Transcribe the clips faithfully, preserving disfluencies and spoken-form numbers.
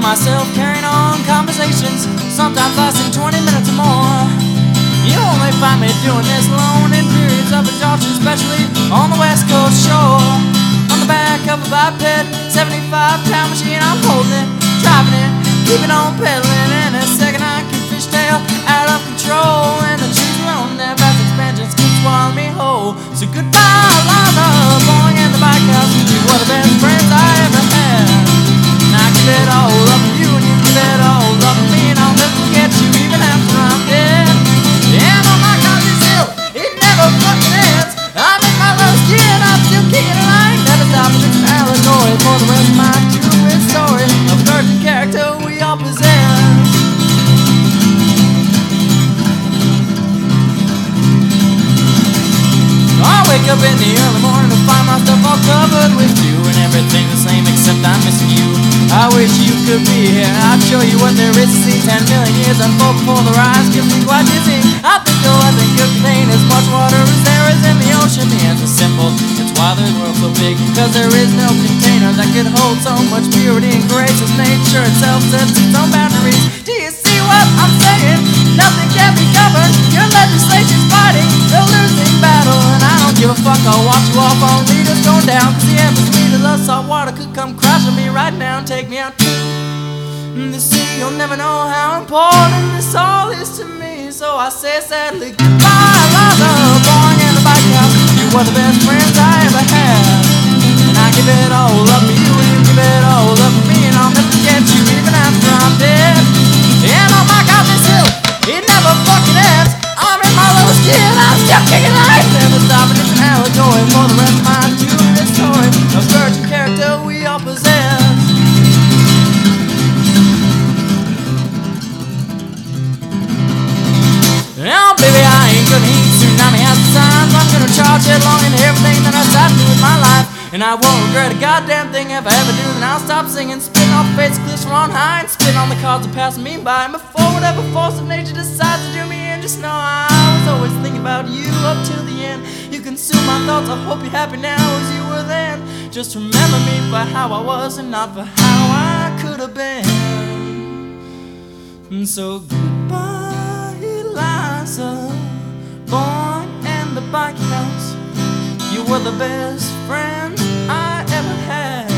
myself carrying on conversations, sometimes lasting twenty minutes or more. You only find me doing this alone in periods of exhaustion, especially on the west coast shore. On the back of a biped, seventy-five pound machine, I'm holding it, driving it, keeping on pedaling. In a second I keep fishtail out of control, and the trees alone, their vast expansions keep swallowing me whole. So goodbye, Lana, Boeing and the bike house. You were the best friends I ever had, and I give it all up for you, and you give it all up for me, and I'll never forget you even after I'm dead. And oh my God, this hill, it never fucking ends. I'm in my low skin, I'm still kicking and I ain't never stopping. It's an allegory for the rest of my true story of certain character we all possess. I wake up in the early morning to find myself all covered with dew, and everything the same except I'm missing you. I wish you could be here, I'd show you what there is to see. Ten million years unfold before the rise gives me quite dizzy. I think the weather could contain as much water as there is in the ocean. The answer's simple, it's why the world's so big, cause there is no container that could hold so much purity and grace as nature itself sets its own boundaries. Do you see what I'm saying? Nothing can be governed, your legislation's fighting the losing battle, and I don't give a fuck, I'll watch you all fall leaders going down, cause the endless speed of the salt water could come crashing me right now and take me out to the sea. You'll never know how important this all is to me, so I say sadly goodbye, Lana, Boeing and the bike house. You were the best friends I ever had, and I give it all up for you, and you give it all up for me, and I'll never forget you even after I'm dead. And oh my God, this hill, it never fucking ends. I'm in my low skin, I'm still kicking, I ain't never stopping. It's an allegory for the rest of my two-minute story of virgin character we all possess. Now baby, I ain't gonna eat tsunami has the signs. I'm gonna charge headlong into everything that I decide to do with my life, and I won't regret a goddamn thing if I ever do. Then I'll stop singing, spitting off face cliffs from on high, and spitting on the cars that pass me by. And before whatever force of nature decides to do me in, just know I was always thinking about you up till the end. You consume my thoughts, I hope you're happy now as you were then. Just remember me for how I was and not for how I could have been. And so goodbye, Eliza, Boeing and the bike house. You were the best friend I ever had.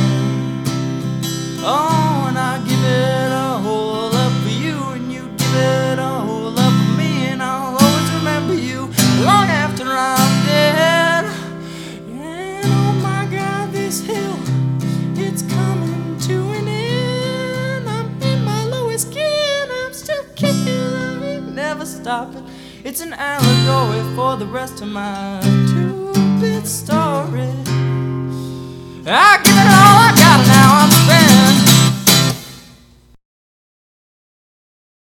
Oh, and I give it all up for you, and you give it all up for me, and I'll always remember you long after I'm dead. And oh my God, this hill, it's coming to an end. I'm in my lowest skin, I'm still kicking, I ain't never stopping. It's an allegory for the rest of my two-bit story. I